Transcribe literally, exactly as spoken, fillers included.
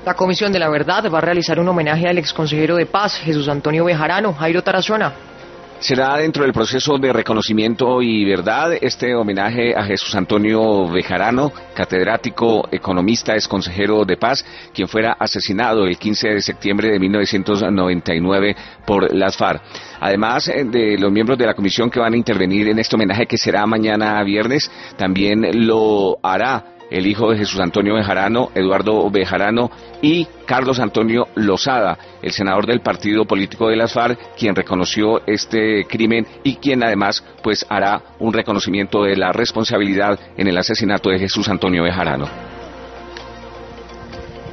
La Comisión de la Verdad va a realizar un homenaje al exconsejero de Paz, Jesús Antonio Bejarano. Jairo Tarazona. Será dentro del proceso de reconocimiento y verdad este homenaje a Jesús Antonio Bejarano, catedrático, economista, ex consejero de Paz, quien fuera asesinado el quince de septiembre de mil novecientos noventa y nueve por las FARC. Además de los miembros de la comisión que van a intervenir en este homenaje que será mañana viernes, también lo hará el hijo de Jesús Antonio Bejarano, Eduardo Bejarano, y Carlos Antonio Lozada, el senador del partido político de las FARC, quien reconoció este crimen y quien además pues hará un reconocimiento de la responsabilidad en el asesinato de Jesús Antonio Bejarano.